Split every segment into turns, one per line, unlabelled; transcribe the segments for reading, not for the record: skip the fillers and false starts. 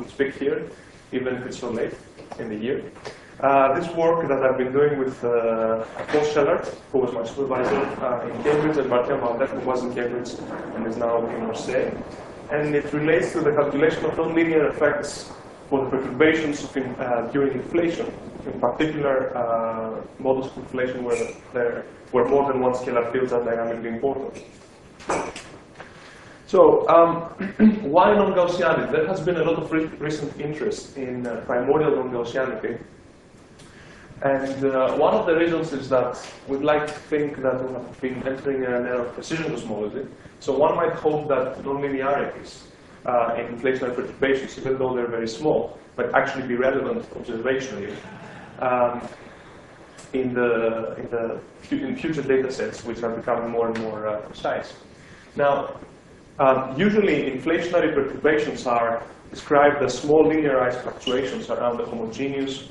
could speak here, even if it's so late in the year. This work that I've been doing with Paul Schellert, who was my supervisor in Cambridge, and Barthelme Aldet, who was in Cambridge and is now in Marseille. And it relates to the calculation of nonlinear effects for the perturbations during inflation, in particular models of inflation where more than one scalar fields are dynamically important. So, why non-Gaussianity? There has been a lot of recent interest in primordial non-Gaussianity. And one of the reasons is that we'd like to think that we have been entering an era of precision cosmology. So one might hope that nonlinearities in inflationary perturbations, even though they're very small, might actually be relevant observationally in future data sets, which are becoming more and more precise. Now, usually inflationary perturbations are described as small linearized fluctuations around a homogeneous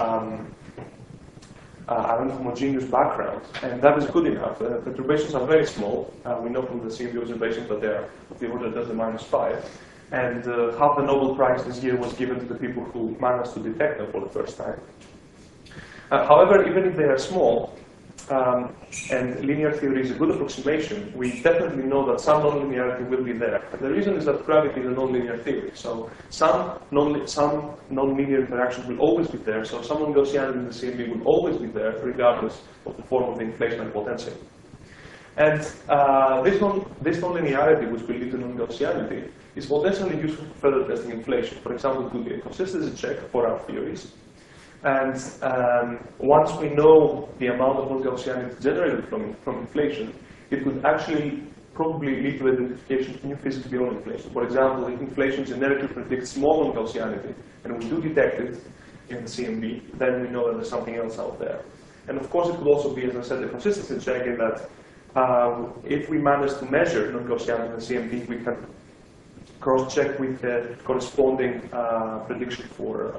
background, and that is good enough. Perturbations are very small. We know from the CMB observations that they are of the order of -5, and half the Nobel Prize this year was given to the people who managed to detect them for the first time. However, even if they are small, and linear theory is a good approximation, we definitely know that some nonlinearity will be there. And the reason is that gravity is a nonlinear theory, so some nonlinear interactions will always be there, so some non-Gaussianity in the CMB will always be there, regardless of the form of the inflationary potential. And this nonlinearity, which will lead to non-Gaussianity, is potentially useful for further testing inflation. For example, it could be a consistency check for our theories. And once we know the amount of non-Gaussianity generated from inflation, it could actually probably lead to identification of new physics beyond inflation. For example, if inflation generically predicts small non-Gaussianity, and we do detect it in the CMB, then we know that there's something else out there. And of course, it could also be, as I said, a consistency check in that if we manage to measure non-Gaussianity in the CMB, we can cross-check with the corresponding prediction for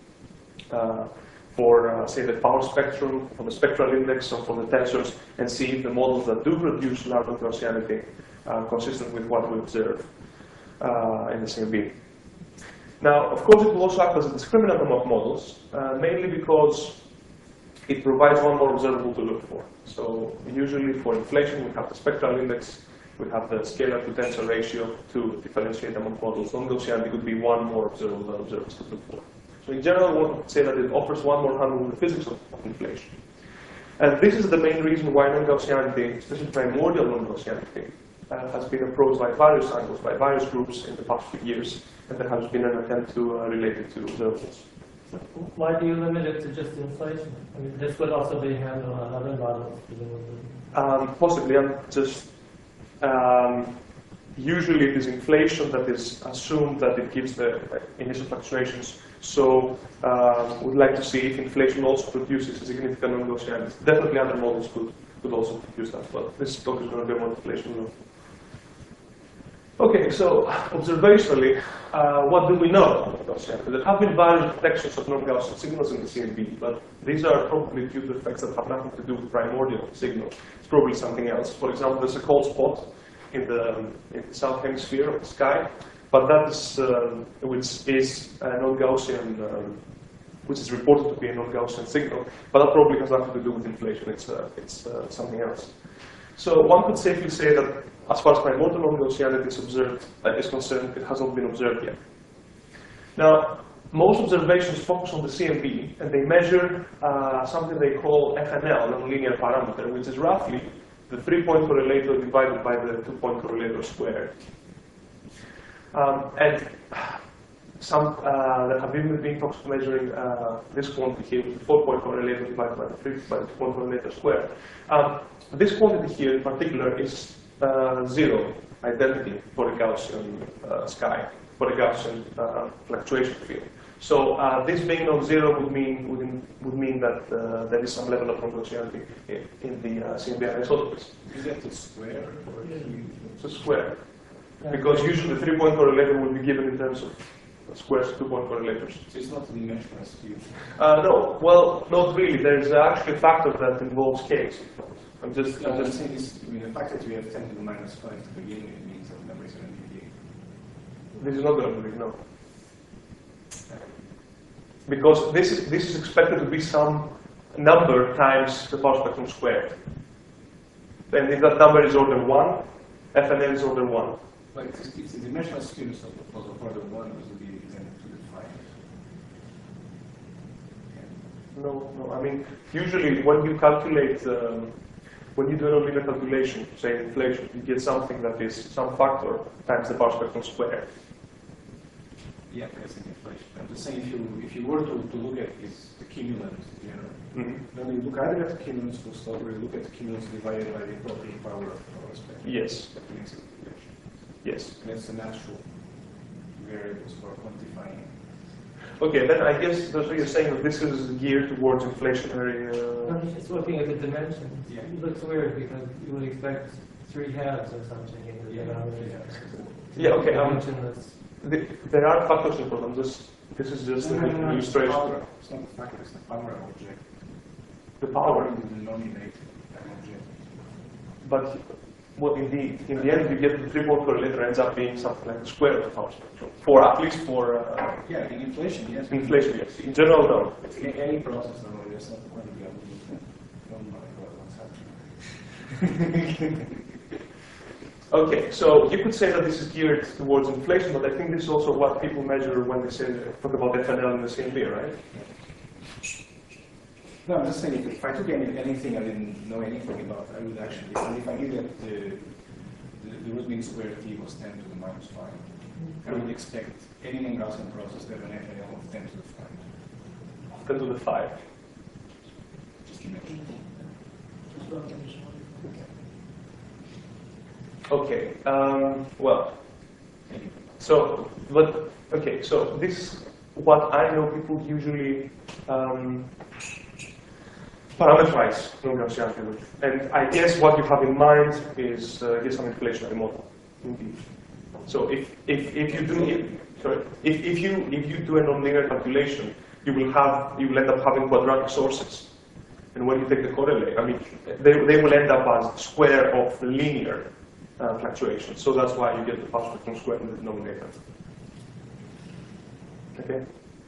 say, the power spectrum, for the spectral index, or for the tensors, and see if the models that do produce large non-Gaussianity are consistent with what we observe in the CMB. Now, of course, it will also act as a discriminator of models, mainly because it provides one more observable to look for. So usually for inflation, we have the spectral index, we have the scalar to tensor ratio to differentiate among models. Non-Gaussianity could be one more observable that observers could look for. So in general, one would say that it offers one more handle in the physics of inflation. And this is the main reason why non-Gaussianity, especially primordial non-Gaussianity, has been approached by various angles, by various groups in the past few years, and there has been an attempt to relate it to observables.
Why do you limit it to just inflation? I mean, this would also be handled on other models.
Possibly, I'm just usually it is inflation that is assumed that it gives the initial fluctuations. So we'd like to see if inflation also produces a significant non-Gaussianity. Definitely other models could also produce that, but this talk is going to be about inflation. Okay, so observationally, what do we know about Gaussianity? There have been various detections of non-Gaussian signals in the CMB, but these are probably due to effects that have nothing to do with primordial signals. It's probably something else. For example, there's a cold spot in the south hemisphere of the sky, but that is which is a non-Gaussian, which is reported to be a non-Gaussian signal, but that probably has nothing to do with inflation. It's something else. So one could safely say that as far as primordial non-Gaussianity is concerned, it has not been observed yet. Now, most observations focus on the CMB, and they measure something they call FNL, nonlinear parameter, which is roughly the 3-point correlator divided by the 2-point correlator squared. And some that have even been focused on measuring this quantity here, the 4-point correlator divided by the 2-point correlator squared. This quantity here in particular is 0 identity for a Gaussian sky, for a Gaussian fluctuation field. So this being non-zero would mean that there is some level of non-Gaussianity in the CMB anisotropes.
Is that a square or a cube?
It's a square, because usually the 3-point correlator will be given in terms of squares, 2-point correlators.
So it's not in measure as cube?
No, well, not really. There's actually a factor that involves k's. I'm just
saying this, I mean, the fact that we have 10 to the minus 5 to begin with means that the number is going to be big.
This is not going to be big, no. because this is expected to be some number times the power spectrum squared. And if that number is order 1, FNL is order 1.
But it's the dimensional skewness of order 1 was to be extended to the 5.
No. I mean, usually when you calculate, when you do a nonlinear calculation, say inflation, you get something that is some factor times the power spectrum squared.
Yeah, that's an inflation. I'm just saying, if you were to look at the cumulants in general, then you look either at the cumulants full stop or you look at the cumulants divided by the appropriate power of the spectrum.
Yes.
That makes it inflation.
Yes.
And that's the natural variables for quantifying.
Okay, then I guess that's what you're saying, that this is geared towards inflationary.
I'm just looking at the dimensions.
Yeah.
It looks weird because you would expect 3 halves or something in the denominator.
Yeah, okay.
Dimensionless.
There are factors involved. This is just an illustration.
It's not the factor, it's the power object.
The power.
in the denominator that object.
But well, in the end, you get the 3-pole correlator ends up being something like the square of the power spectrum. For at least for
Yeah, in inflation, yes.
inflation, yes. In general, no.
In any process, no, there's not going to be able to don't know what's happening.
Okay, so you could say that this is geared towards inflation, but I think this is also what people measure when they say talk about FNL in the CMB, right?
No, I'm just saying, if I took anything I didn't know anything about, I would actually, if I knew that the root mean square t was 10 to the minus 5, I would expect any non-Gaussian process to have an FNL of 10 to the 5.
10 to the 5.
Just imagine.
Okay, well, so, but, okay, so this is what I know people usually parameterize non-Gaussianity with. And I guess what you have in mind is some inflationary model, indeed. So if you do if you do a nonlinear calculation, you will end up having quadratic sources. And when you take the correlate, I mean, they will end up as square of the linear fluctuation. So that's why you get the power spectrum squared in the denominator. Okay.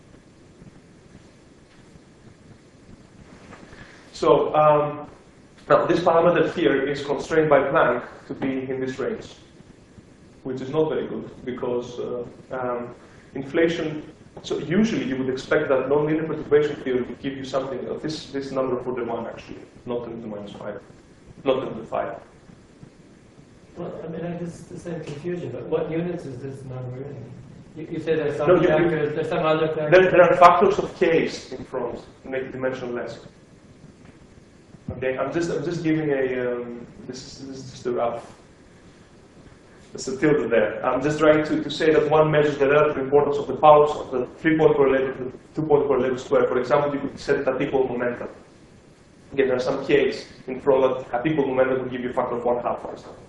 So now this parameter here is constrained by Planck to be in this range, which is not very good because inflation. So usually you would expect that nonlinear perturbation theory would give you something of this number for the 1 actually, not 10 to the minus 5, not 10 to the 5.
Well, I mean, I just the same confusion. But what units is this number in? You say there's some
No,
factors. There's some other factors.
There are factors of K's in front to make the dimension less. Okay, I'm just giving a this is just a rough. There's a tilde there. I'm just trying to say that one measures the relative importance of the powers of the 3-point correlated to 2-point correlated square. For example, you could set a dipole momentum. Again, there are some K's in front that a dipole momentum will give you a factor of 1/2, for example.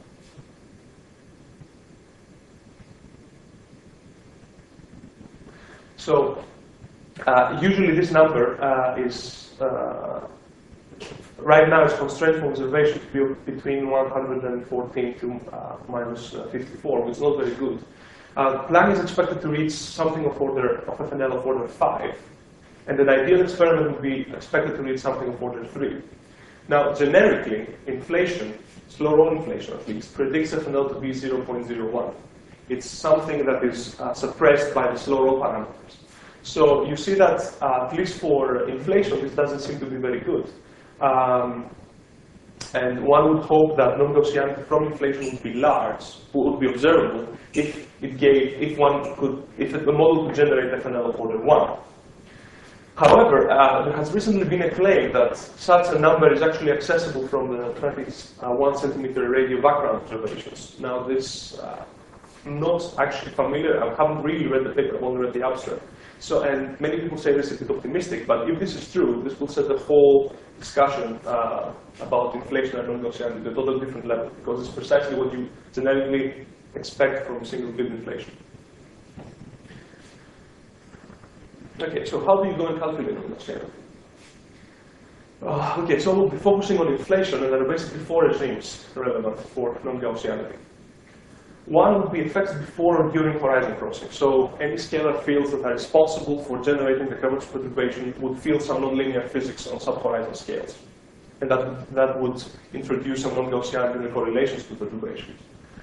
So usually this number is right now is constrained for observation to be between 114 to minus 54, which is not very good. Planck is expected to reach something of FNL of order 5, and an ideal experiment would be expected to reach something of order 3. Now, generically, inflation, slow roll inflation at least, predicts FNL to be 0.01. It's something that is suppressed by the slow roll parameters. So you see that at least for inflation, this doesn't seem to be very good. And one would hope that non-Gaussianity from inflation would be large, would be observable, if the model could generate FNL of order 1. However, there has recently been a claim that such a number is actually accessible from the 21 centimeter radio background observations. Now, this not actually familiar. I haven't really read the paper. I've only read the abstract. So, and many people say this is a bit optimistic, but if this is true, this will set the whole discussion about inflation and non-Gaussianity to a totally different level, because it's precisely what you generally expect from single-field inflation. Okay, so how do you go and calculate non-Gaussianity? Okay, so we'll be focusing on inflation, and there are basically 4 regimes relevant for non-Gaussianity. One would be effects before or during horizon crossing. So any scalar fields that are responsible for generating the curvature perturbation would feel some nonlinear physics on sub-horizon scales. And that would introduce some non-Gaussianity in the correlations to perturbations.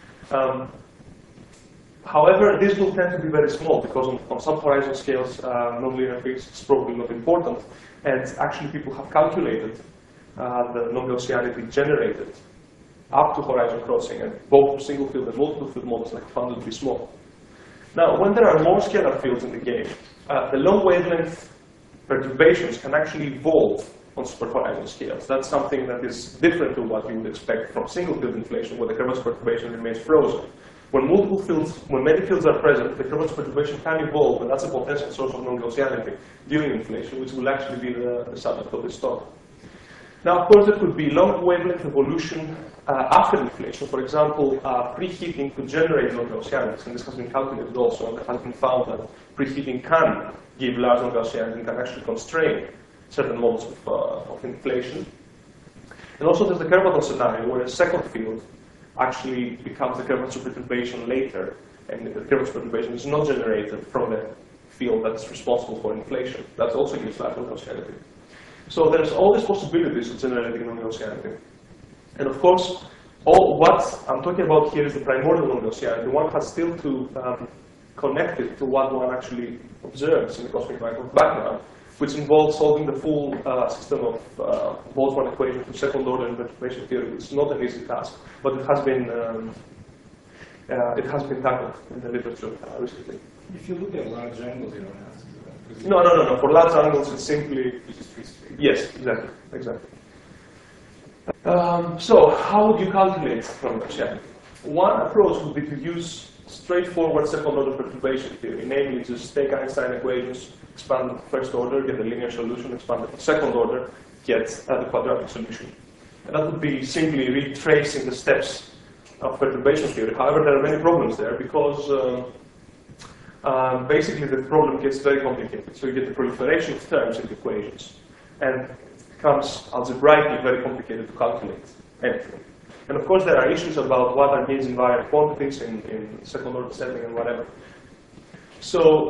However, this will tend to be very small because on sub-horizon scales, nonlinear physics is probably not important. And actually, people have calculated the non-Gaussianity generated up to horizon crossing, and both single field and multiple field models like found to be small. Now, when there are more scalar fields in the game, the long wavelength perturbations can actually evolve on superhorizon scales. That's something that is different to what you would expect from single field inflation, where the curvature perturbation remains frozen. When many fields are present, the curvature perturbation can evolve, and that's a potential source of non-Gaussianity during inflation, which will actually be the subject of this talk. Now, of course, there could be long wavelength evolution after inflation. For example, preheating could generate non-Gaussianities, and this has been calculated also, and it has been found that preheating can give large non-Gaussianity and can actually constrain certain modes of inflation. And also there's the Curvaton scenario, where a second field actually becomes the curvature perturbation later, and the curvature perturbation is not generated from the field that's responsible for inflation. That also gives large non-Gaussianity. So there's all these possibilities of generating non-Gaussianity. And of course, what I'm talking about here is the primordial non-Gaussianity. One has still to connect it to what one actually observes in the cosmic background, which involves solving the full system of Boltzmann equation to second order in perturbation theory. It's not an easy task, but it has been tackled in the literature recently.
If you look at large angles, you don't have to do that.
No. For large angles, it's simply yes, exactly. So how would you calculate non-Gaussianity? One approach would be to use straightforward second-order perturbation theory, namely just take Einstein equations, expand the first order, get a linear solution, expand the second order, get the quadratic solution. And that would be simply retracing the steps of perturbation theory. However, there are many problems there because basically the problem gets very complicated. So you get the proliferation of terms in the equations, and it becomes algebraically very complicated to calculate anything. And of course, there are issues about what are means invariant quantities in second order setting and whatever. So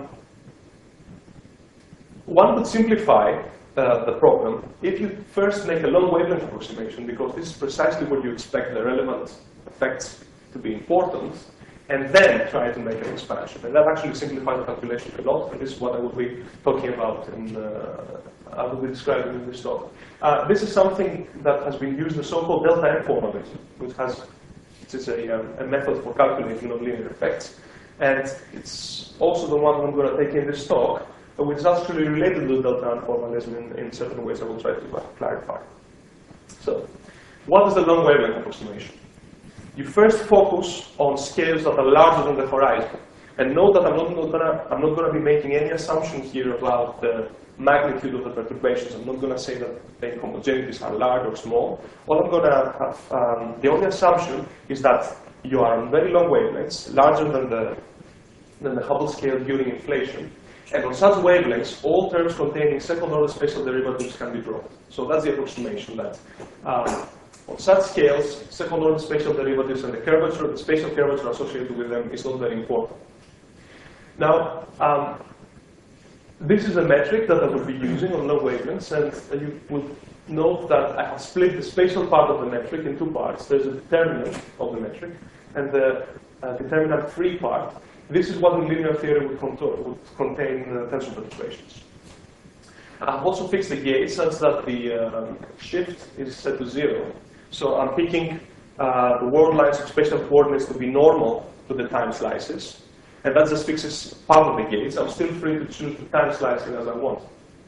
one could simplify the problem if you first make a long wavelength approximation, because this is precisely where you expect the relevant effects to be important, and then try to make an expansion. And that actually simplifies the calculation a lot, and this is what I will be talking about and I will be describing in this talk. This is something that has been used, the so-called delta M formalism, which is a method for calculating nonlinear effects. And it's also the one I'm going to take in this talk, which is actually related to the delta M formalism in certain ways I will try to clarify. So, what is the long wavelength approximation? You first focus on scales that are larger than the horizon. And note that I'm not going to be making any assumptions here about the magnitude of the perturbations. I'm not going to say that the inhomogeneities are large or small. All I'm going to have, the only assumption is that you are on very long wavelengths, larger than the Hubble scale during inflation. And on such wavelengths, all terms containing second-order spatial derivatives can be dropped. So that's the approximation that on such scales, second-order spatial derivatives and the curvature, the spatial curvature associated with them is not very important. Now, this is a metric that I will be using on low wavelengths, and you will note that I have split the spatial part of the metric in two parts. There's a determinant of the metric and the determinant-free part. This is what in linear theory would contain tensor perturbations. I've also fixed the gauge such that the shift is set to 0. So I'm picking the world lines of spatial coordinates to be normal to the time slices. And that just fixes part of the gauge. I'm still free to choose the time slicing as I want.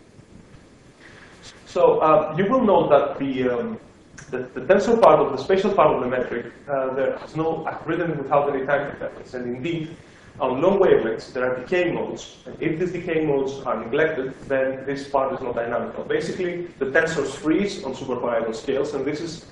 So you will note that the tensor part of the spatial part of the metric, I've written it without any time dependence. And indeed, on long wavelengths, there are decay modes. And if these decay modes are neglected, then this part is not dynamical. Basically, the tensors freeze on superhorizon scales, and this is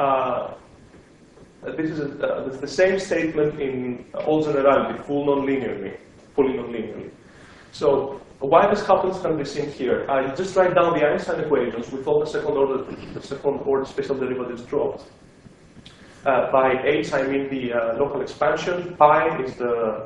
the same statement in all generality, fully non-linearly. So why this happens can be seen here. You just write down the Einstein equations with all the second order spatial derivatives dropped. By h, I mean the local expansion. Pi is the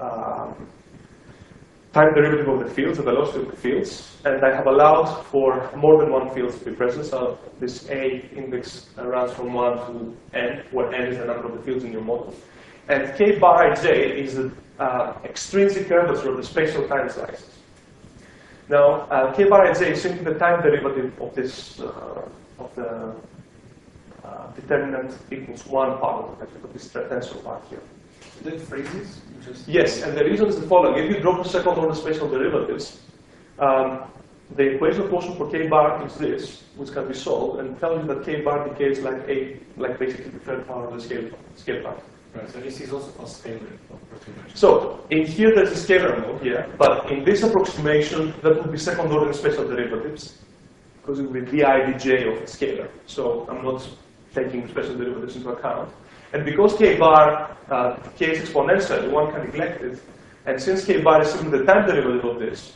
time derivative of the fields, the velocity of the fields. And I have allowed for more than one field to be present. So this A index runs from 1 to n, where n is the number of the fields in your model. And k bar ij is the extrinsic curvature of the spatial time slices. Now, k bar ij is simply the time derivative of this, of the determinant equals 1 part of this tensor part here.
That phrases?
Yes, and the reason is the following. If you drop the second order spatial derivatives, the equation of motion for k bar is this, which can be solved, and tells you that k bar decays like basically the third power of the scale factor.
Right, so this is also a scalar approximation.
So, in here there's a scalar mode, yeah, but in this approximation, that would be second order spatial derivatives, because it would be di dj of the scalar. So, I'm not taking special derivatives into account. And because k bar decays exponentially, one can neglect it. And since k bar is simply the time derivative of this,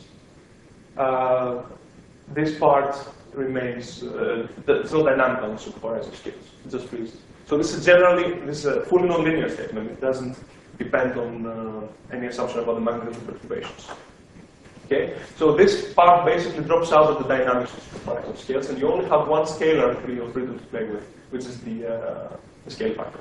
this part remains, it's not dynamical in superhorizon scales. It just freezes. So this is a fully nonlinear statement. It doesn't depend on any assumption about the magnitude of perturbations. Okay? So this part basically drops out of the dynamics of superhorizon scales, and you only have one scalar degree of freedom to play with, which is the scale factor.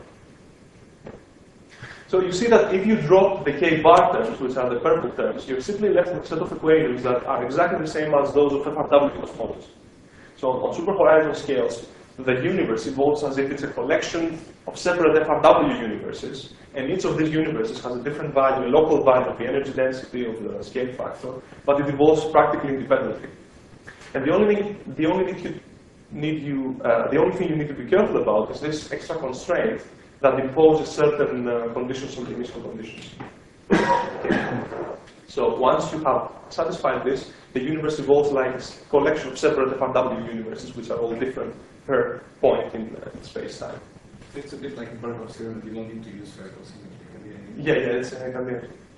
So you see that if you drop the k bar terms, which are the purple terms, you're simply left with a set of equations that are exactly the same as those of FRW cosmology. So on superhorizon scales, the universe evolves as if it's a collection of separate FRW universes, and each of these universes has a different value, a local value of the energy density of the scale factor, but it evolves practically independently. And the only thing you need to be careful about is this extra constraint that imposes certain conditions on the initial conditions. So once you have satisfied this, the universe evolves like a collection of separate FRW universes, which are all different per point in space-time.
It's a bit like Bernoulli's theorem, you don't need to use spherical symmetry.
Yeah, it's it can be.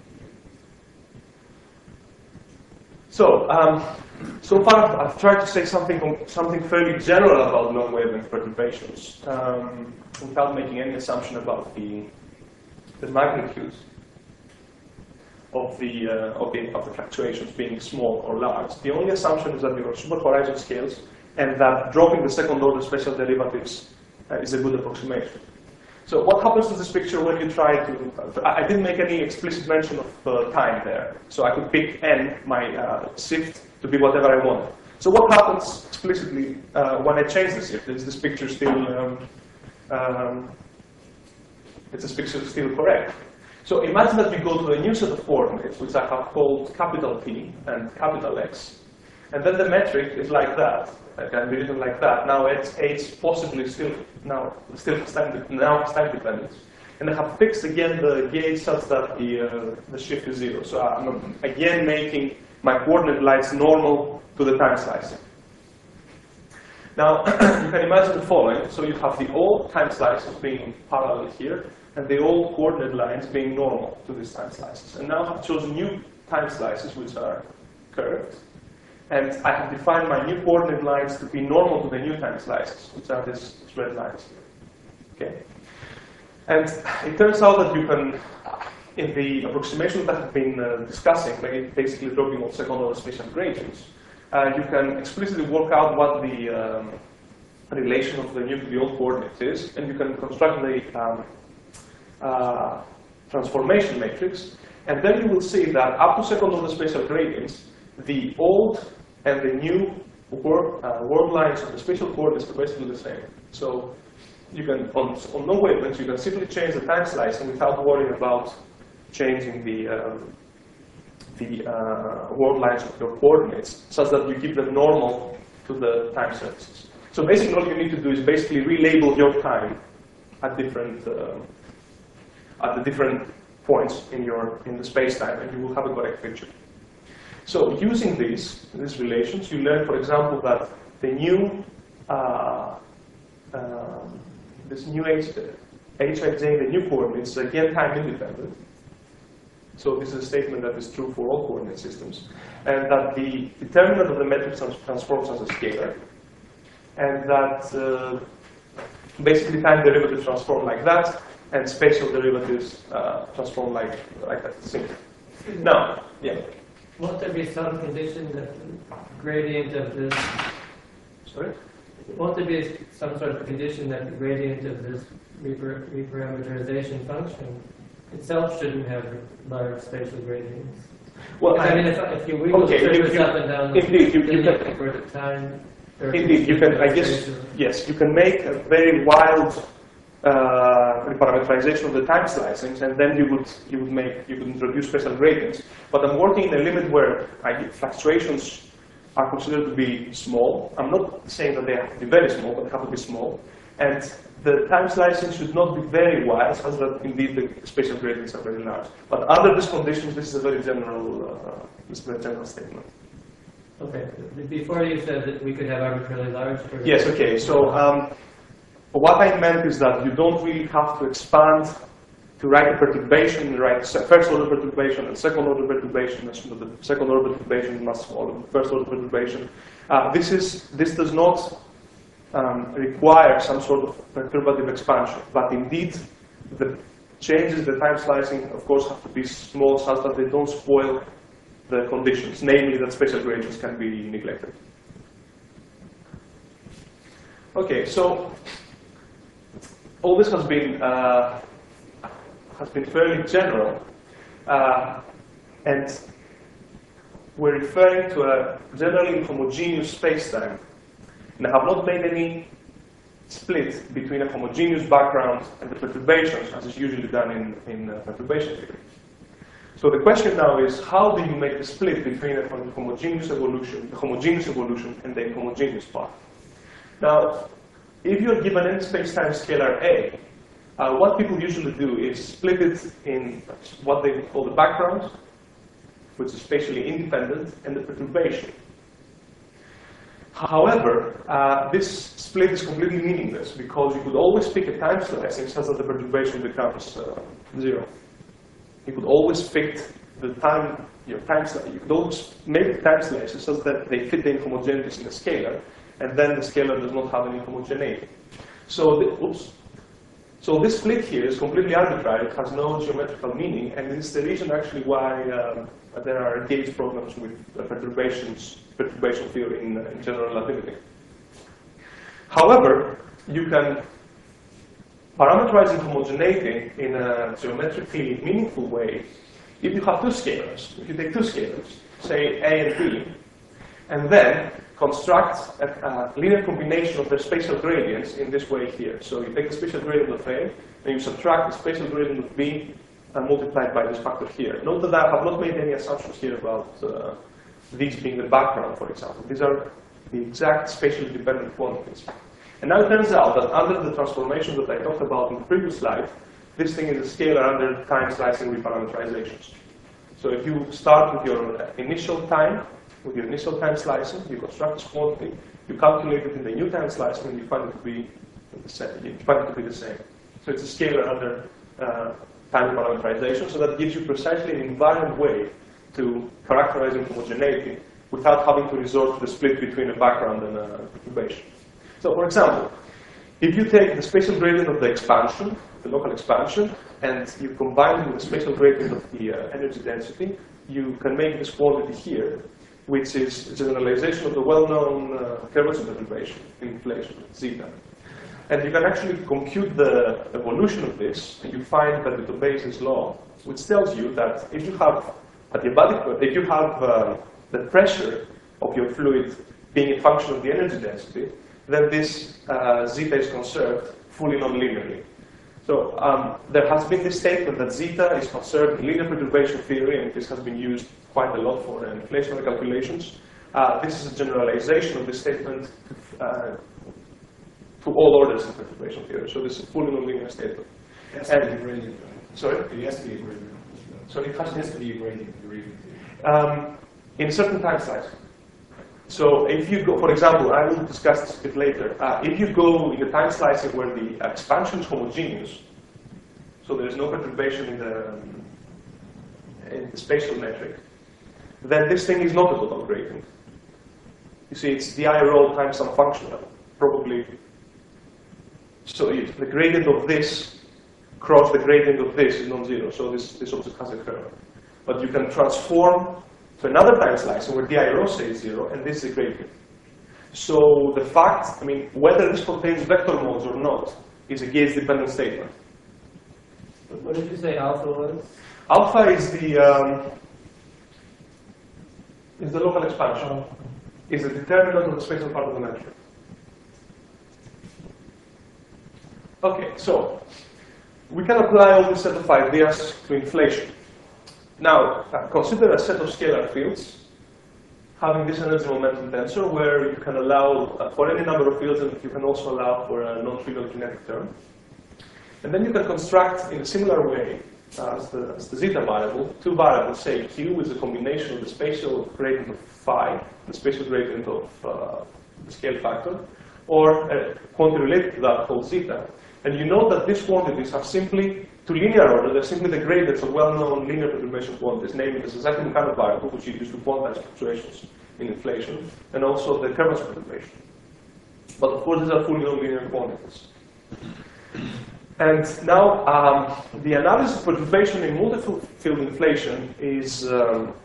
So, so far I've tried to say something fairly general about long-wavelength perturbations, without making any assumption about the magnitude of the fluctuations being small or large. The only assumption is that there are superhorizon scales, and that dropping the second-order spatial derivatives is a good approximation. So what happens to this picture when you try to... I didn't make any explicit mention of time there, so I could pick n, my shift, to be whatever I want. So what happens explicitly when I change the shift? Is this picture still... is this picture still correct? So imagine that we go to a new set of coordinates, which I have called capital T and capital X. And then the metric is like that. It can be written like that. Now it's h possibly still has time dependence. And I have fixed again the gauge such that the shift is 0. So I'm again making my coordinate lines normal to the time slicing. Now you can imagine the following. So you have the old time slices being parallel here, and the old coordinate lines being normal to these time slices. And now I've chosen new time slices which are curved. And I have defined my new coordinate lines to be normal to the new time slices, which are these red lines here. Okay? And it turns out that you can, in the approximation that I've been discussing, like basically dropping all second-order spatial gradients, you can explicitly work out what the relation of the new to the old coordinates is, and you can construct the transformation matrix, and then you will see that up to second-order spatial gradients, the old and the new world lines of the spatial coordinates are basically the same. So you can, on no wavelengths, you can simply change the time slicing without worrying about changing the world lines of your coordinates, such that you keep them normal to the time surfaces. So basically all you need to do is basically relabel your time at the different points in the space-time, and you will have a correct picture. So using these relations, you learn, for example, that the new this new hij, the new coordinates, is again time independent. So this is a statement that is true for all coordinate systems, and that the determinant of the metric transforms as a scalar, and that basically time derivatives transform like that, and spatial derivatives transform like that. Now, yeah.
Won't there be some condition that the gradient of this?
Sorry?
Won't there be some sort of condition that the gradient of this reparameterization function itself shouldn't have large spatial gradients?
Well,
I mean, if you wiggle the surface up and down,
indeed, you can.
For the time.
Indeed, you can. I guess yes, you can make a very wild reparameterization of the time slicings, and then you would introduce spatial gradients. But I'm working in a limit where fluctuations are considered to be small. I'm not saying that they have to be very small, but they have to be small. And the time slicing should not be very wide, such that indeed the spatial gradients are very large. But under these conditions, this is a very general statement.
Okay. Before you said that we could have arbitrarily large.
Yes. Okay. So what I meant is that you don't really have to expand to write a perturbation, write first order perturbation and second order perturbation. As the second order perturbation is much smaller than the first order perturbation. This does not require some sort of perturbative expansion, but indeed the changes in the time slicing, of course, have to be small such that they don't spoil the conditions, namely that spatial gradients can be neglected. Okay, so all this has been fairly general, and we're referring to a generally homogeneous spacetime. And I have not made any split between a homogeneous background and the perturbations, as is usually done in perturbation theory. So the question now is, how do you make the split between a homogeneous evolution, and the inhomogeneous part? Now, if you're given any space-time scalar A, what people usually do is split it in what they call the background, which is spatially independent, and the perturbation. However, this split is completely meaningless because you could always pick a time slicing such that the perturbation becomes 0. You could always fit the time, your time slice. You could always make the time slices such that they fit the inhomogeneities in the scalar, and then the scalar does not have any homogeneity. So, so this split here is completely arbitrary. It has no geometrical meaning, and this is the reason actually why there are gauge problems with perturbation theory in general relativity. However, you can parameterize inhomogeneity in a geometrically meaningful way if you have two scalars. If you take two scalars, say A and B, and then construct a linear combination of their spatial gradients in this way here. So you take the spatial gradient of A, and you subtract the spatial gradient of B multiplied by this factor here. Note that I have not made any assumptions here about these being the background, for example. These are the exact spatially dependent quantities. And now it turns out that under the transformation that I talked about in the previous slide, this thing is a scalar under time slicing reparameterizations. So if you start with your initial time slicing, you construct this quantity, you calculate it in the new time slicing, and you find it to be the same. So it's a scalar under time parameterization, so that gives you precisely an invariant way to characterize homogeneity without having to resort to the split between a background and a perturbation. So for example, if you take the spatial gradient of the expansion, the local expansion, and you combine it with the spatial gradient of the energy density, you can make this quantity here, which is a generalization of the well-known curvature perturbation in inflation, zeta. And you can actually compute the evolution of this, and you find that the Bayes' law, which tells you that if you have the pressure of your fluid being a function of the energy density, then this zeta is conserved fully nonlinearly. So there has been this statement that zeta is conserved in linear perturbation theory, and this has been used quite a lot for inflationary calculations. This is a generalization of this statement to all orders in perturbation theory. So this is a fully nonlinear statement.
It has to be a gradient.
Sorry?
It has to be a gradient.
Sorry,
It has to be a gradient.
In certain time slice. So if you go, for example, I will discuss this a bit later. If you go in the time slicing where the expansion is homogeneous, so there is no perturbation in the spatial metric, then this thing is not a total gradient. You see, it's the I roll times some function, probably So if the gradient of this cross the gradient of this is non-zero, so this object has a curve. But you can transform to another time slice where di rho is 0, and this is the gradient. So the fact, I mean, whether this contains vector modes or not is a gauge-dependent statement.
What did you say alpha was?
Alpha is the local expansion. Is the determinant of the spatial part of the metric. Okay, so we can apply all this set of ideas to inflation. Now, consider a set of scalar fields having this energy momentum tensor where you can allow for any number of fields, and you can also allow for a non-trivial kinetic term. And then you can construct in a similar way as the zeta variable, two variables, say q is a combination of the spatial gradient of phi, the spatial gradient of the scale factor, or a quantity related to that called zeta. And you know that these quantities are simply, to linear order, they're simply the gradients of well-known linear perturbation quantities, namely the Sasaki kind of variable, which you use to quantize fluctuations in inflation, and also the Kermas perturbation. But of course, these are fully non-linear quantities. And now, the analysis of perturbation in multi-field inflation is, to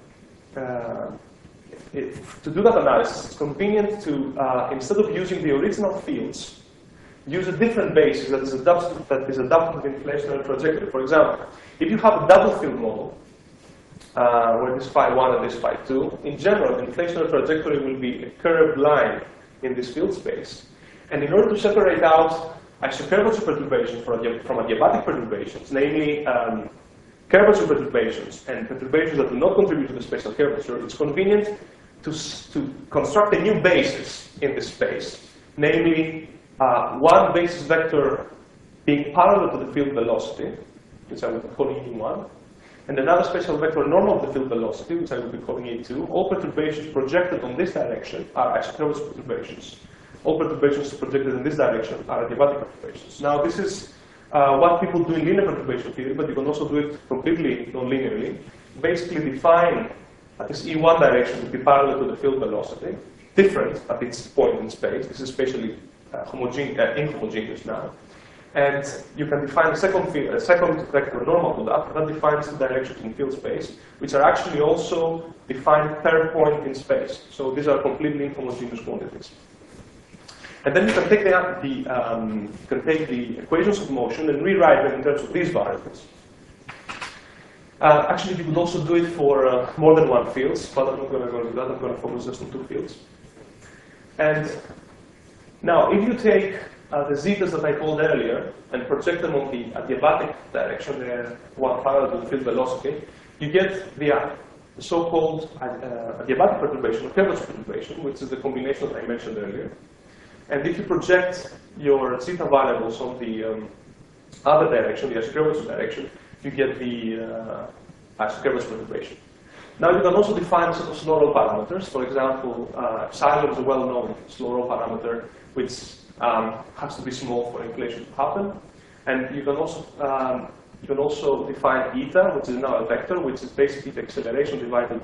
do that analysis, it's convenient to, instead of using the original fields, use a different basis that is adapted to the inflationary trajectory. For example, if you have a double field model, where this phi1 and this phi2, in general, the inflationary trajectory will be a curved line in this field space. And in order to separate out isocurvature perturbations from adiabatic perturbations, namely curvature perturbations and perturbations that do not contribute to the spatial curvature, it's convenient to construct a new basis in this space, namely one basis vector being parallel to the field velocity, which I will be calling E1, and another spatial vector normal to the field velocity, which I will be calling E2. All perturbations projected on this direction are isocurvature perturbations. All perturbations projected in this direction are adiabatic perturbations. Now, this is what people do in linear perturbation theory, but you can also do it completely non-linearly. Basically define this E1 direction to be parallel to the field velocity, different at its point in space. This is spatially inhomogeneous now. And you can define a second vector normal to that. That defines the directions in field space, which are actually also defined per point in space. So these are completely inhomogeneous quantities. And then you can take the equations of motion and rewrite them in terms of these variables. Actually, you could also do it for more than one field, but I'm not going to go into that. I'm going to focus just on two fields. And now, if you take the zetas that I called earlier and project them on the adiabatic direction, the one parallel to the field velocity, you get the so-called adiabatic perturbation or curvature perturbation, which is the combination that I mentioned earlier. And if you project your zeta variables on the other direction, the isocurvature direction, you get the isocurvature perturbation. Now you can also define a set of slow roll parameters. For example, epsilon is a well-known slow roll parameter, which has to be small for inflation to happen. And you can also define eta, which is now a vector, which is basically the acceleration divided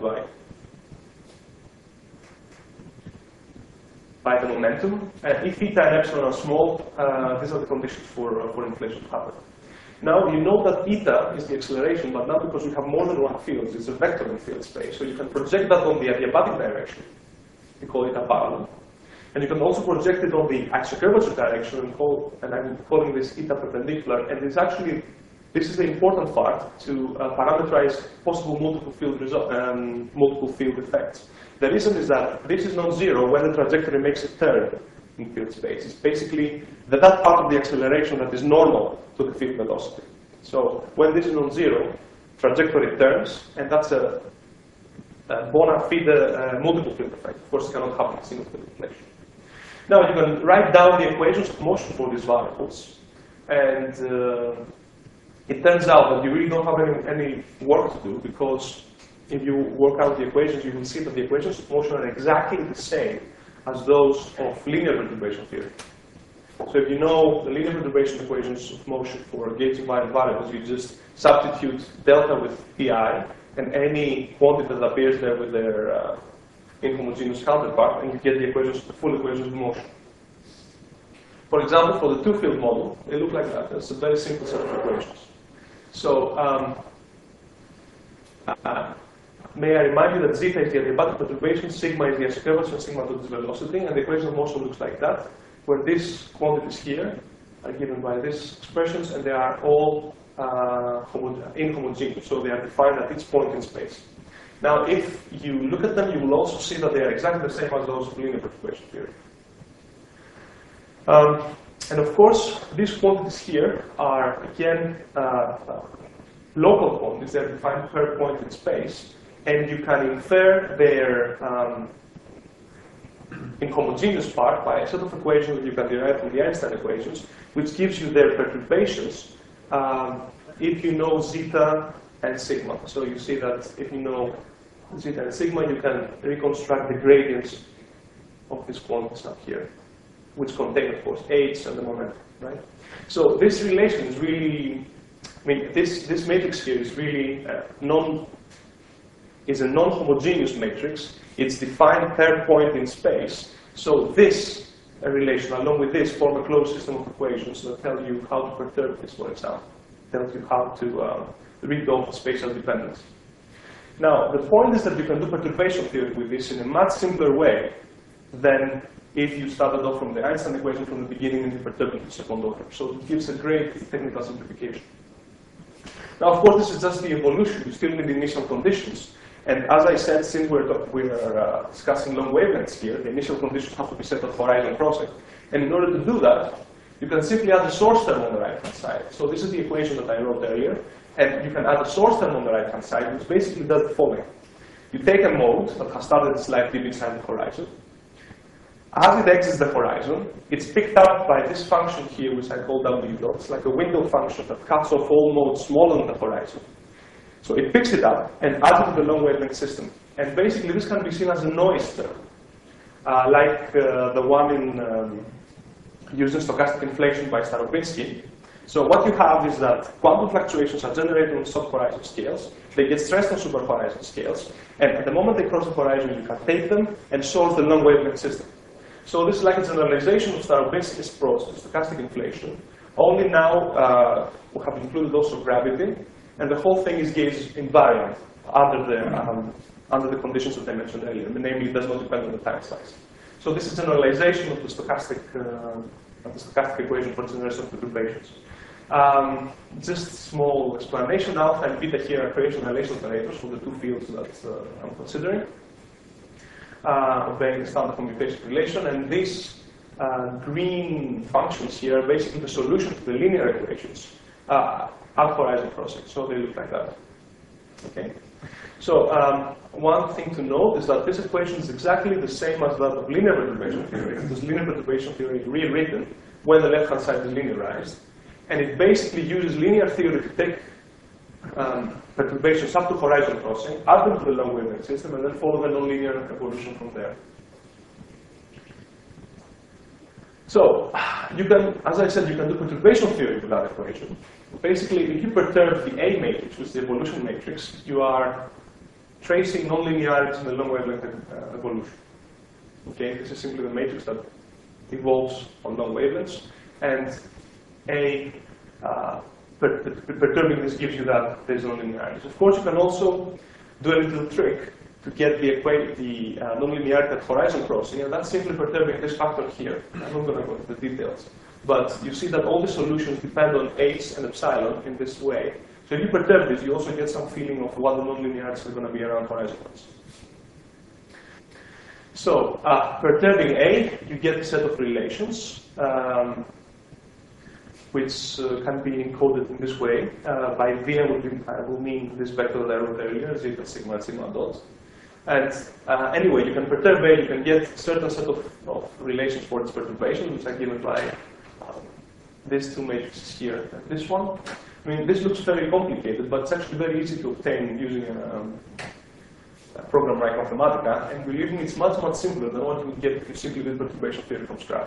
by the momentum. And if eta and epsilon are small, these are the conditions for inflation to happen. Now you know that eta is the acceleration, but not because we have more than one field. It's a vector in field space. So you can project that on the adiabatic direction. We call it a parallel. And you can also project it on the isocurvature direction, and I'm calling this eta perpendicular. And it's actually, this is the important part to parameterize possible multiple field effects. The reason is that this is non-zero when the trajectory makes a turn in field space. It's basically that part of the acceleration that is normal to the field velocity. So when this is non-zero, trajectory turns, and that's a bona fide multiple field effect. Of course, it cannot happen in single field inflation. Now you can write down the equations of motion for these variables, and it turns out that you really don't have any work to do, because if you work out the equations, you will see that the equations of motion are exactly the same as those of linear perturbation theory. So if you know the linear perturbation equations of motion for gauge-divided variables, you just substitute delta with pi and any quantity that appears there with their inhomogeneous counterpart, and you get the equations, the full equations of motion. For example, for the two-field model, they look like that. It's a very simple set of equations. So, may I remind you that zeta is the adiabatic perturbation, sigma is the ice curvature, sigma dot is velocity, and the equation of motion looks like that, where these quantities here are given by these expressions, and they are all inhomogeneous, so they are defined at each point in space. Now, if you look at them, you will also see that they are exactly the same as those of linear perturbation theory. And of course, these quantities here are, again, local quantities. They're defined per point in space, and you can infer their inhomogeneous part by a set of equations that you can derive from the Einstein equations, which gives you their perturbations if you know zeta and sigma. So you see that if you know zeta and sigma, you can reconstruct the gradients of these quantities up here, which contain, of course, h and the momentum, right? So this relation is really, I mean, this matrix here is really is a non-homogeneous matrix. It's defined per point in space. So this relation, along with this, form a closed system of equations that tell you how to perturb this, for example. Tells you how to read off the spatial dependence. Now, the point is that you can do perturbation theory with this in a much simpler way than if you started off from the Einstein equation from the beginning and you perturb it in the second order. So it gives a great technical simplification. Now, of course, this is just the evolution. You still need the initial conditions. And as I said, since we're discussing long wavelengths here, the initial conditions have to be set at horizon crossing. And in order to do that, you can simply add the source term on the right-hand side. So this is the equation that I wrote earlier. And you can add a source term on the right-hand side, which basically does the following. You take a mode that has started slightly beside the horizon. As it exits the horizon, it's picked up by this function here, which I call W dot. It's like a window function that cuts off all modes smaller than the horizon. So it picks it up and adds it to the long wavelength system. And basically, this can be seen as a noise term, like the one in using stochastic inflation by Starobinsky. So what you have is that quantum fluctuations are generated on sub-horizon scales. They get stressed on super-horizon scales. And at the moment they cross the horizon, you can take them and solve the long wavelength system. So this is like a generalization of Starobinsky's approach to stochastic inflation. Only now we have included also gravity. And the whole thing is gauge invariant under the conditions that I mentioned earlier. Namely, it does not depend on the time slice. So this is generalization of the stochastic equation for generation of perturbations. Just small explanation. Alpha and beta here are creation relation operators for the two fields that I'm considering, obeying the standard commutation relation. And these green functions here are basically the solution to the linear equations at horizon crossing. So they look like that. Okay. So one thing to note is that this equation is exactly the same as that of linear perturbation theory. This linear perturbation theory is rewritten when the left-hand side is linearized. And it basically uses linear theory to take perturbations up to horizon crossing, add them to the long wavelength system, and then follow the nonlinear evolution from there. So you can, as I said, you can do perturbation theory with that equation. Basically, if you perturb the A matrix, which is the evolution matrix, you are tracing nonlinearities in the long wavelength evolution. Okay, this is simply the matrix that evolves on long wavelengths, and perturbing this gives you that there's nonlinearities. Of course, you can also do a little trick to get the nonlinearity at horizon crossing, and that's simply perturbing this factor here. I'm not going to go into the details. But you see that all the solutions depend on h and epsilon in this way. So if you perturb this, you also get some feeling of what the nonlinearities are going to be around horizon crossing. So perturbing A, you get a set of relations, which can be encoded in this way. By V, I will mean this vector that I wrote earlier, zeta, sigma, and sigma dot. And anyway, you can perturb A, you can get a certain set of relations for its perturbation, which are given by these two matrices here and this one. I mean, this looks very complicated, but it's actually very easy to obtain using a program like Mathematica. And believe me, it's much, much simpler than what you would get if you simply did perturbation theory from scratch.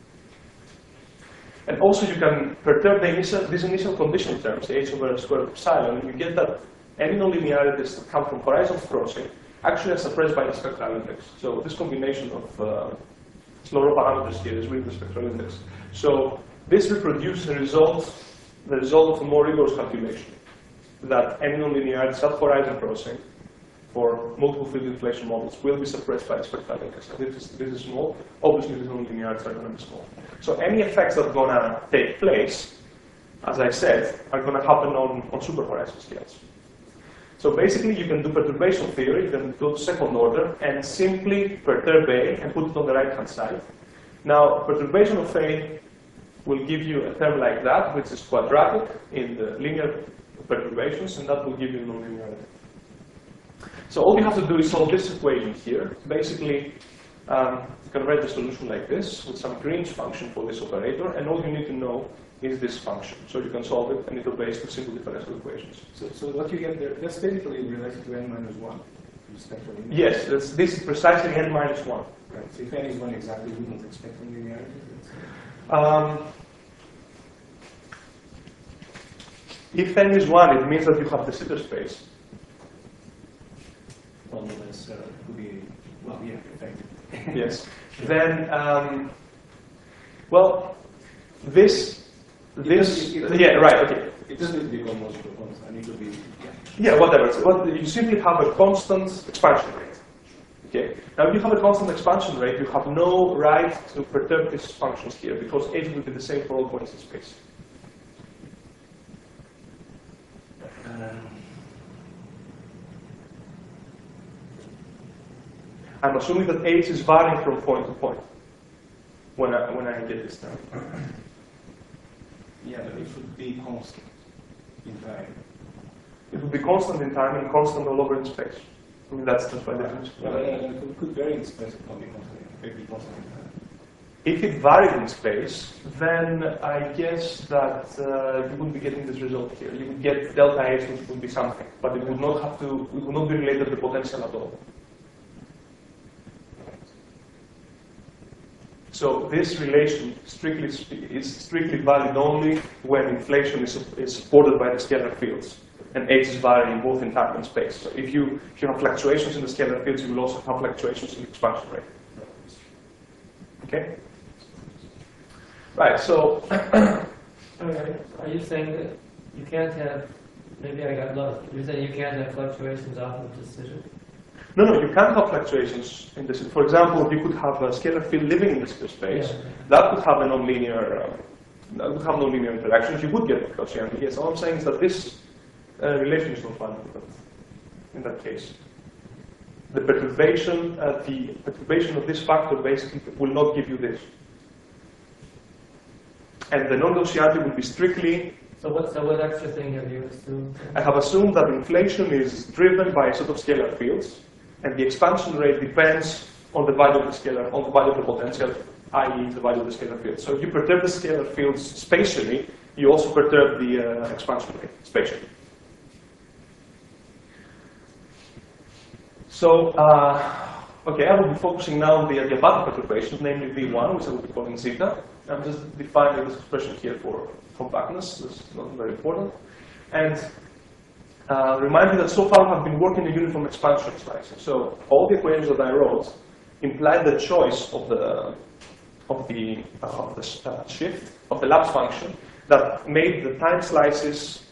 And also, you can perturb these initial condition terms, h over square root of epsilon, and you get that any nonlinearities that come from horizon crossing actually are suppressed by the spectral index. So this combination of slower parameters here is with the spectral index. So this reproduces the result of a more rigorous calculation, that any nonlinearity sub-horizon crossing for multiple field inflation models will be suppressed by the spectral index. This is small. Obviously, these nonlinearities are going to be small. So any effects that are going to take place, as I said, are going to happen on super-horizon scales. So basically, you can do perturbation theory, you can go to second order, and simply perturb A and put it on the right-hand side. Now, perturbation of A will give you a term like that, which is quadratic in the linear perturbations, and that will give you nonlinearity. So all you have to do is solve this equation here. Basically, you can write the solution like this, with some Green's function for this operator, and all you need to know is this function. So you can solve it, and it obeys two simple differential equations.
So what you get there, that's basically related to n minus 1.
Yes, this is precisely n minus 1.
Right. So if n is 1 exactly, we don't expect nonlinearity.
If n is 1, it means that you have the Sitter space.
Well, no necessarily. It could be, well, yeah, effective.
Yes. Then, well, yeah, right, okay.
It doesn't need to be almost proposed. I need to be,
Yeah, whatever. So you simply have a constant expansion rate. Okay. Now, if you have a constant expansion rate, you have no right to perturb these functions here, because h will be the same for all points in space. I'm assuming that h is varying from point to point when I get this down.
Yeah, but it should be constant in time.
It would be constant in time and constant all over in space. I mean, that's just by definition.
Well, it could vary in space, it can be constant. Maybe constant in time.
If it varied in space, then I guess that you wouldn't be getting this result here. You would get delta h, which would be something, but it would not have to. It would not be related to the potential at all. So this relation is strictly valid only when inflation is supported by the scalar fields, and h is varying both in time and space. So if you have fluctuations in the scalar fields, you will also have fluctuations in the expansion rate. Okay. Right. So.
Are you saying that you can't have? Maybe I got lost. You're saying you can't have fluctuations off of decision?
No, you can't have fluctuations in this. For example, you could have a scalar field living in the Sitter space.
Yeah.
That could have a nonlinear. That would have nonlinear interactions. You would get Gaussian. Yes. All I'm saying is that this relation is not valid in that case. The perturbation of this factor basically will not give you this. And the non-Gaussianity will be strictly.
So what extra thing have you assumed?
I have assumed that inflation is driven by a set of scalar fields, and the expansion rate depends on the value of the scalar, on the value of the potential, i.e., the value of the scalar field. So if you perturb the scalar fields spatially, you also perturb the expansion rate spatially. So, okay, I will be focusing now on the adiabatic perturbations, namely V1, which I will be calling zeta. I'm just defining this expression here for compactness. This is not very important. And remind you that so far I've been working in uniform expansion slicing. So all the equations that I wrote imply the choice of the shift of the lapse function that made the time slices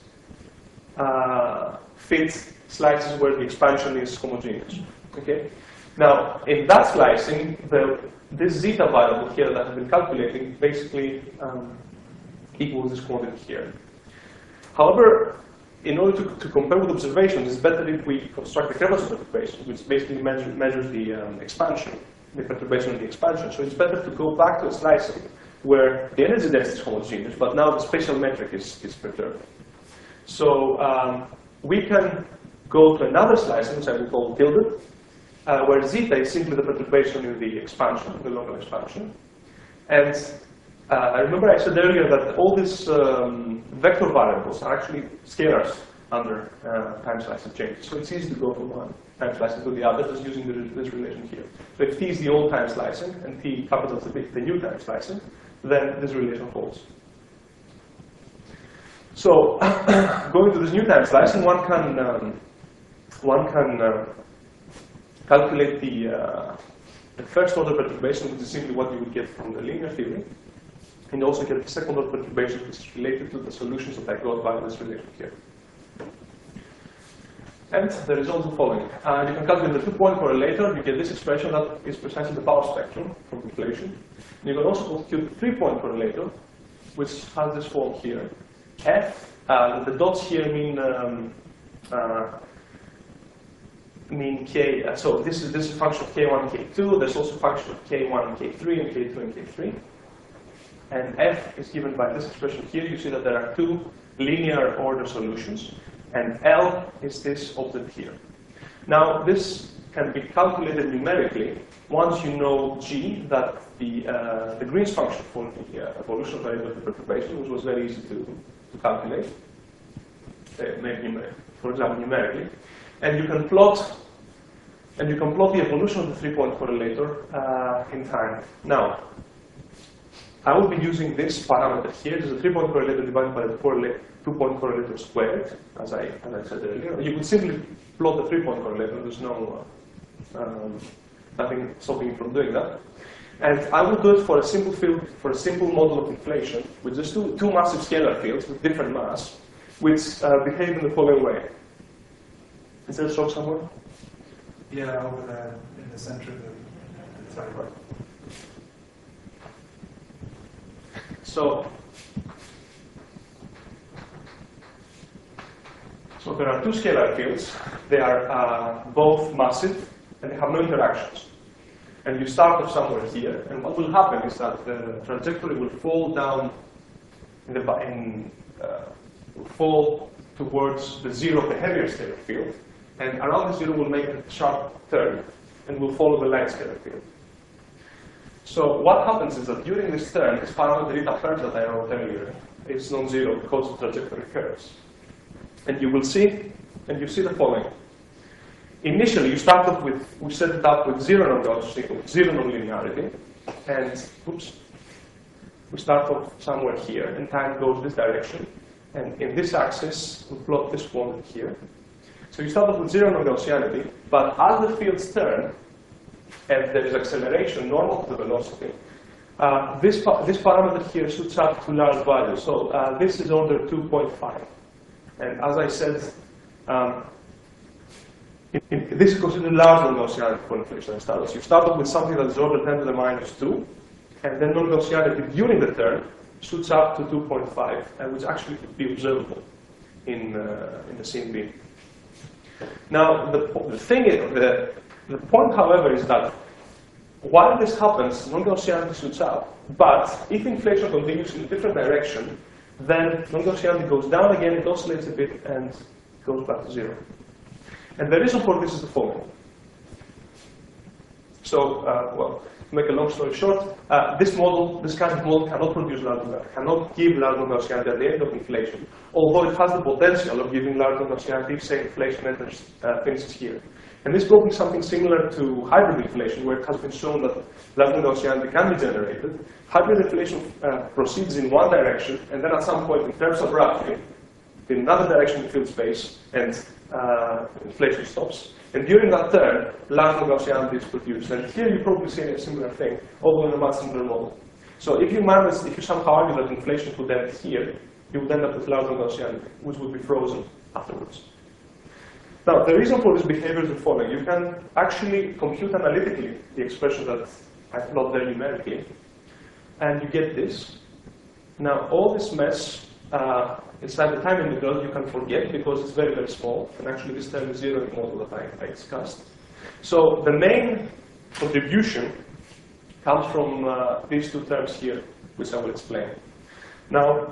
fit slices where the expansion is homogeneous. Okay. Now, in that slicing, this zeta variable here that I've been calculating basically equals this quantity here. However, in order to compare with observations, it's better if we construct the Krivas perturbation, which basically measures the expansion, the perturbation of the expansion. So it's better to go back to a slicing where the energy density is homogeneous, but now the spatial metric is perturbed. So we can go to another slicing, which I will call tilde, where zeta is simply the perturbation in the expansion, the local expansion. And I remember I said earlier that all these vector variables are actually scalars under time slicing changes. So it's easy to go from one time slicing to the other just using this relation here. So if t is the old time slicing and t capital is the new time slicing, then this relation holds. So going to this new time slicing, one can calculate the first order perturbation, which is simply what you would get from the linear theory. And you also get the second order perturbation, which is related to the solutions that I got by this relation here. And the results are the following. You can calculate the 2-point correlator. You get this expression that is precisely the power spectrum from inflation. And you can also compute the 3-point correlator, which has this form here. F, the dots here mean K. So this is a function of K1 and K2. There's also a function of K1 and K3 and K2 and K3. And F is given by this expression here. You see that there are two linear order solutions. And L is this object here. Now, this can be calculated numerically once you know G, that the Green's function for the evolution variable of the perturbation, which was very easy to calculate, for example, numerically. And you can plot the evolution of the 3-point correlator in time. Now, I will be using this parameter here. There's a 3-point correlator divided by the 2-point correlator squared, as I said earlier. You could simply plot the 3-point correlator. There's no nothing stopping you from doing that. And I will do it for a simple field, for a simple model of inflation, with just two massive scalar fields with different mass, which behave in the following way. Is there a stroke somewhere?
Yeah, over there in the center of the side.
Right. So there are two scalar fields. They are both massive, and they have no interactions. And you start off somewhere here, and what will happen is that the trajectory will fall down fall towards the zero of the heavier scalar field, and around the zero will make a sharp turn, and will follow the light scalar field. So what happens is that during this turn, this parameter eta curve that I wrote earlier is non-zero because the trajectory curves. And you will see, and you see the following. Initially, we set it up with zero nonlinearity, and we start off somewhere here, and time goes this direction. And in this axis, we plot this quantity here. So you start off with zero non-Gaussianity, but as the fields turn, and there is acceleration normal to the velocity, this parameter here shoots up to large values. So this is order 2.5. And as I said, this is considered large non-Gaussianity for inflation status. You start off with something that is order 10 to the minus 2, and then non-Gaussianity during the turn shoots up to 2.5, which actually could be observable in the scene B. Now, the point, however, is that while this happens, non-Gaussianity shoots up. But if inflation continues in a different direction, then non-Gaussianity goes down again, it oscillates a bit, and goes back to zero. And the reason for this is the following. So, well, to make a long story short, this kind of model cannot produce cannot give large non-Gaussianity at the end of inflation, although it has the potential of giving large non-Gaussianity if, say, inflation finishes here. And this will be something similar to hybrid inflation, where it has been shown that large non-Gaussianity can be generated. Hybrid inflation proceeds in one direction, and then at some point, in terms of roughing, in another direction in field space, and inflation stops. And during that turn, large non-Gaussianity is produced. And here you probably see a similar thing, although in a much simpler model. So if you somehow argue that inflation could end here, you would end up with large non-Gaussianity, which would be frozen afterwards. Now, the reason for this behavior is the following. You can actually compute analytically the expression that I plot there numerically, and you get this. Now, all this mess inside the time integral you can forget because it's very, very small, and actually this term is zero in the model that I discussed. So the main contribution comes from these two terms here, which I will explain. Now,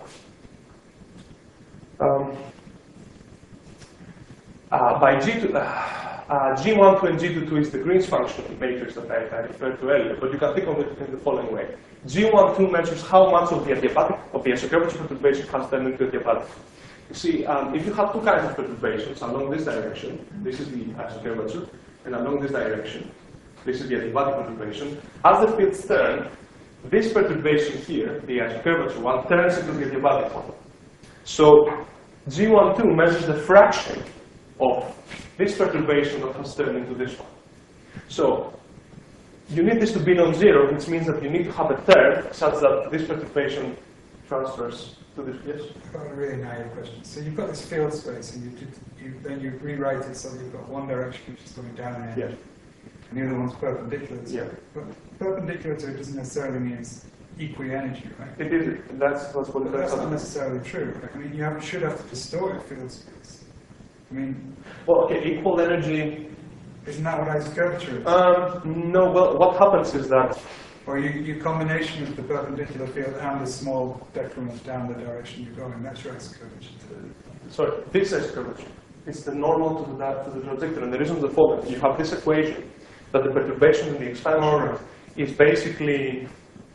by G12 and G22 is the Green's function matrix that I referred to earlier, but you can think of it in the following way. G12 measures how much of the isocurvature perturbation has turned into adiabatic. You see, if you have two kinds of perturbations along this direction, this is the isocurvature, and along this direction, this is the adiabatic perturbation. As the fields turn, this perturbation here, the isocurvature one, turns into the adiabatic one. So G12 measures the fraction of this perturbation that has turned into this one. So you need this to be non-zero, which means that you need to have a third such that this perturbation transfers to this. Yes?
I've got a really naive question. So you've got this field space, and then you rewrite it so that you've got one direction which is going down and,
Yeah.
and the other one's perpendicular to
Yeah.
it. But perpendicular to it doesn't necessarily mean it's equi-energy, right?
It is. That's what
But that's not
it is.
necessarily true. Like, I mean, you should have to distort field space. I mean,
Well, okay, equal energy.
isn't that what isocurvature is?
No, well, what happens is that,
Or you combination of the perpendicular field and the small decrement down the direction you're going. That's your isocurvature.
sorry, this is curvature. It's the normal to the trajectory. And the reason is the following. You have this equation that the perturbation in the expansion is basically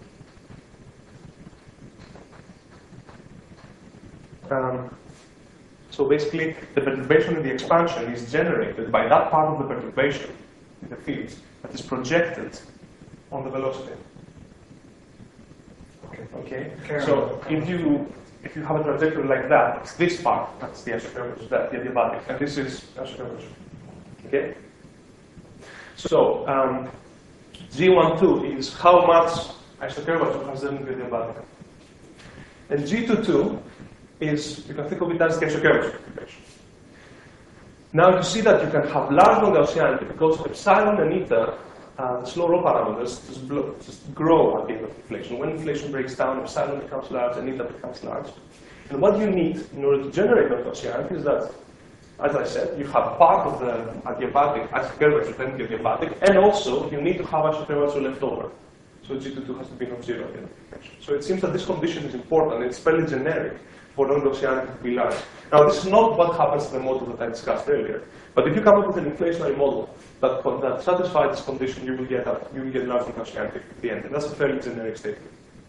so basically the perturbation in the expansion is generated by that part of the perturbation in the fields that is projected on the velocity. Okay. So if you have a trajectory like that, it's this part that's the isocurvature, that's the adiabatic, and this is isocurvature. Okay. So G12 is how much isocurvature has done in the adiabatic, and G22 is, you can think of it as the isocurvature perturbation. Now you see that you can have large non-Gaussianity because epsilon and eta, the slow roll parameters, just grow at the end of inflation. When inflation breaks down, epsilon becomes large and eta becomes large. And what you need in order to generate non-Gaussianity is that, as I said, you have part of the adiabatic isocurvature, then the adiabatic, and also you need to have isocurvature left over. So G22 has to be non-zero at the end of inflation. So it seems that this condition is important. It's fairly generic for non-Gaussianity to be large. Now, this is not what happens in the model that I discussed earlier. But if you come up with an inflationary model that satisfies this condition, you will get large non-Gaussianity at the end. And that's a fairly generic statement.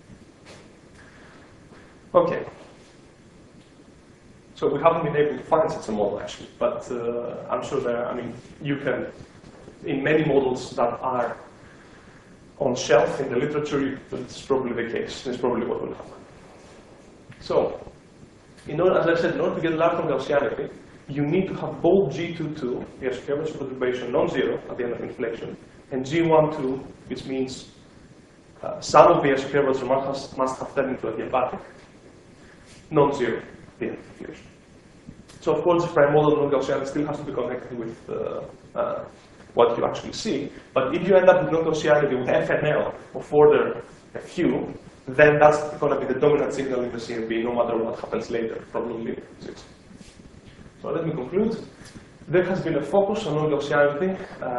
Okay. So we haven't been able to find such a model, actually. But I'm sure you can, in many models that are on shelf in the literature, it's probably the case. It's probably what will happen. So, as I said, in order to get large non-Gaussianity, you need to have both G22, the isocurvature perturbation, non-zero at the end of inflation, and G12, which means some of the isocurvature must have turned into adiabatic, non-zero at the end of inflation. So, of course, the prime model non-Gaussianity still has to be connected with what you actually see. But if you end up with non-Gaussianity with FNL of order a few, then that's going to be the dominant signal in the CMB, no matter what happens later from nonlinear physics. So let me conclude. There has been a focus on non-Gaussianity.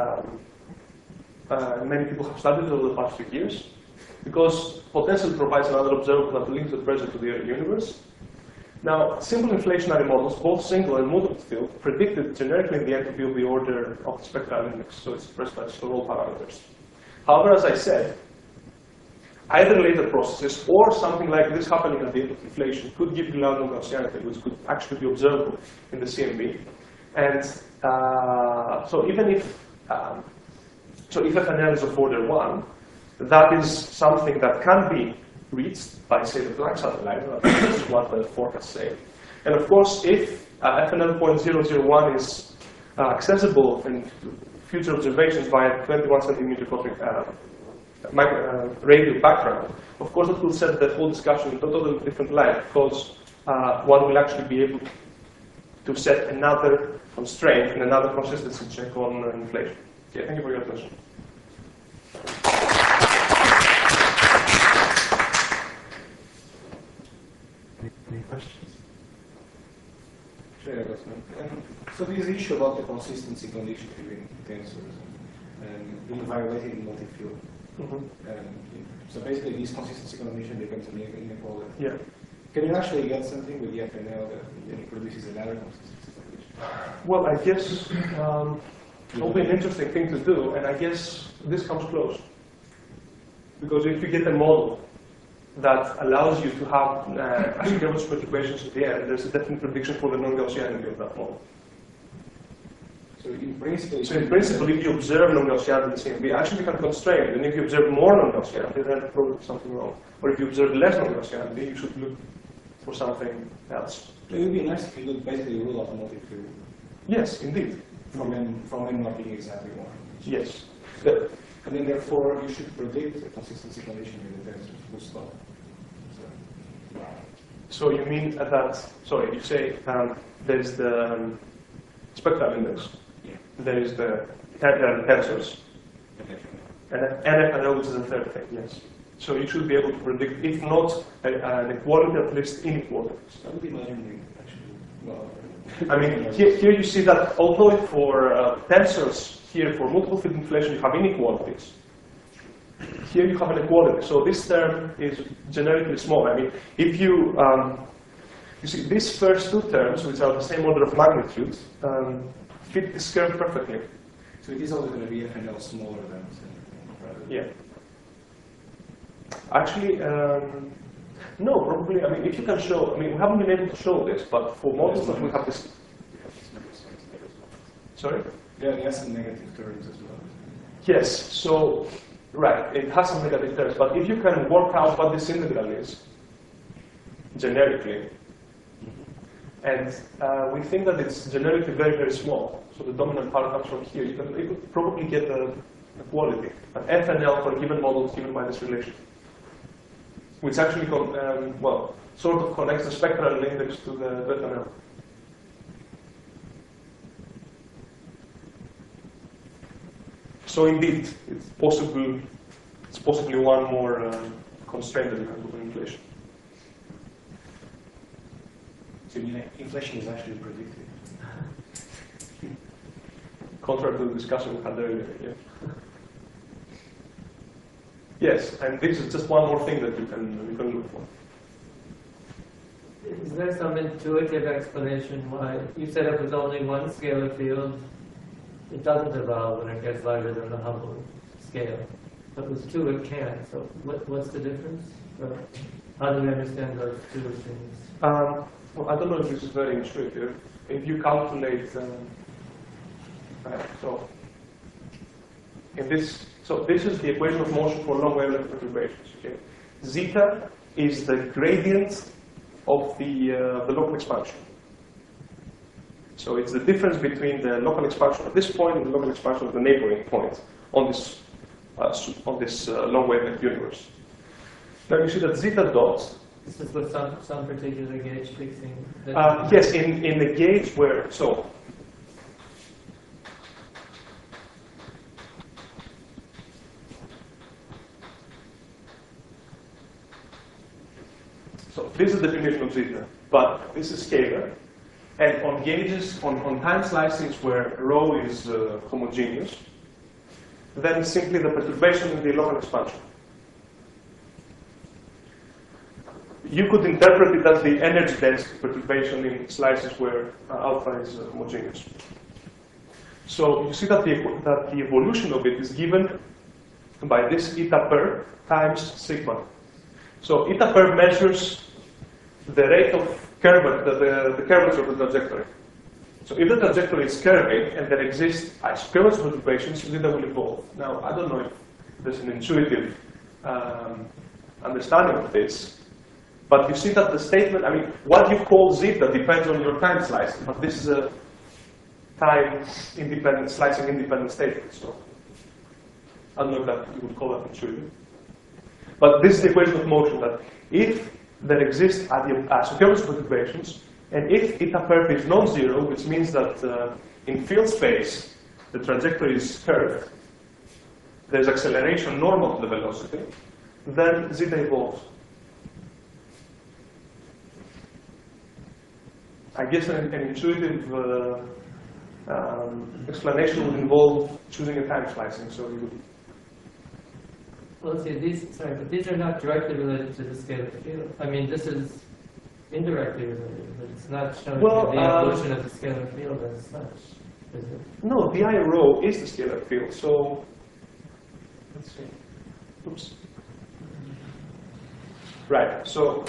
Many people have studied it over the past few years because potential provides another observable that links the pressure to the early universe. Now, simple inflationary models, both single and multiple field, predicted generically in the entropy of the order of the spectral index, so it's expressed by slow roll parameters. However, as I said, either later processes or something like this happening at the end of inflation could give you large non-Gaussianity, which could actually be observable in the CMB. And so even if FNL is of order 1, that is something that can be reached by, say, the Planck satellite. That's what the forecasts say. And of course, if FNL 0.001 is accessible in future observations via 21 centimeter cosmic radio background, of course that will set the whole discussion in a totally different light, because one will actually be able to set another constraint and another consistency check on inflation. Yeah, thank you for your attention.
Any questions?
Sure, I got one. So this issue about the consistency condition between tensors and being violated in multi-field. So basically, this consistency condition depends on the inequality.
Yeah.
Can you actually get something with the FNL that produces another consistency condition?
Well, I guess it will be an interesting thing to do, and I guess this comes close. Because if you get a model that allows you to have isocurvature perturbations at the end, there's a definite prediction for the non-Gaussianity of that model.
So in principle,
if you observe non-Gaussianity in the CMB, actually you can constrain it. And if you observe more non-Gaussianity, then probably something wrong. Or if you observe less non-Gaussianity, you should look for something else.
So it would be nice if you could basically rule out a multi-field.
Yes, indeed.
From n not being exactly 1.
Yes.
And then therefore you should predict a consistency condition in the tensor, full stop.
So you mean that, sorry, you say there's the spectral index,
Yeah.
there is the tensors, and NF and O is the third thing, yes. So you should be able to predict, if not an equality, at least inequalities.
That would be learning, actually. Well,
I mean, here you see that although for tensors, here for multiple field inflation you have inequalities, here you have an equality. So this term is generically small. I mean, if you see these first two terms, which are the same order of magnitude, fit this curve perfectly.
so it is always going to be FNL smaller than center, rather.
Yeah. Actually, no, probably. I mean, if you can show, I mean, we haven't been able to show this, but for models that we have this. Sorry?
Yeah, it has some negative terms as well.
Yes. So, right, it has some negative terms, but if you can work out what this integral is generically, and we think that it's generically very, very small. So the dominant part comes from here. You could probably get a quality, an FNL for a given model given by this relation, which actually, well, sort of connects the spectral index to the FNL. So indeed, it's possibly one more constraint that you can put in inflation.
So you mean inflation is actually predicted.
Contrary to the discussion we had earlier. Yeah. Yes, and this is just one more thing that you can look for.
Is there some intuitive explanation why you said if there's only one scalar field, it doesn't evolve when it gets larger than the Hubble scale? But with two, it can. So what's the difference? Or how do we understand those two things?
Well, I don't know if this is very intuitive. If you calculate, so this is the equation of motion for long wavelength perturbations. Okay, zeta is the gradient of the local expansion. So it's the difference between the local expansion at this point and the local expansion of the neighboring point on this long wavelength universe. Now you see that zeta dot.
This is with some particular gauge fixing.
Yes, in the gauge where so. So this is the definition of zeta, but this is scalar. And on gauges, on time slicings where rho is homogeneous, then simply the perturbation in the local expansion. You could interpret it as the energy density perturbation in slices where alpha is homogeneous. So you see that the evolution of it is given by this eta per times sigma. So eta per measures the rate of curvature, the curvature of the trajectory. So if the trajectory is curving and there exist curvature perturbations, zeta will evolve. Now, I don't know if there's an intuitive understanding of this, but you see that the statement, I mean, what you call zeta depends on your time slicing, but this is a time-independent, slicing-independent statement. So I don't know if that you would call that intuitive. But this is the equation of motion, that if there exist curvature perturbations, and if eta perp is non-zero, which means that in field space the trajectory is curved, there's acceleration normal to the velocity, then zeta evolves. I guess an intuitive explanation would involve choosing a time slicing. So you would.
Well, see, but these are not directly related to the scalar field. I mean, this is indirectly related, but it's not showing the evolution of the scalar field as such, is it?
No, the I rho is the scalar field. So let's see. Oops. Right. So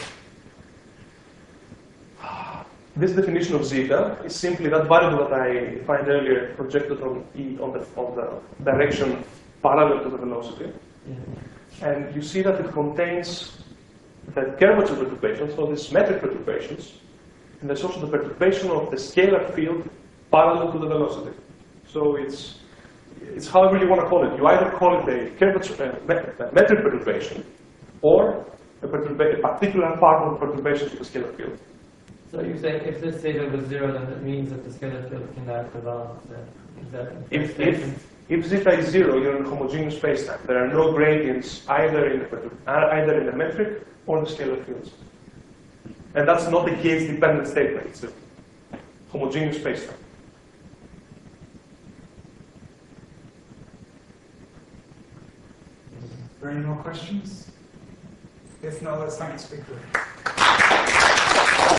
this definition of zeta is simply that variable that I defined earlier, projected on the direction parallel to the velocity.
Yeah.
And you see that it contains the curvature perturbations, so the symmetric perturbations, and there's also the perturbation of the scalar field parallel to the velocity. So it's it's however you want to call it. You either call it a metric perturbation, or a particular part of the perturbation to the scalar field.
So you're saying if this theta was 0, then it means that the scalar field cannot develop. Is that
If zeta is 0, you're in a homogeneous spacetime. There are no gradients either in the metric or the scalar fields. And that's not a case-dependent statement. It's a homogeneous spacetime.
Are there any more questions? If not, let's thank the speaker.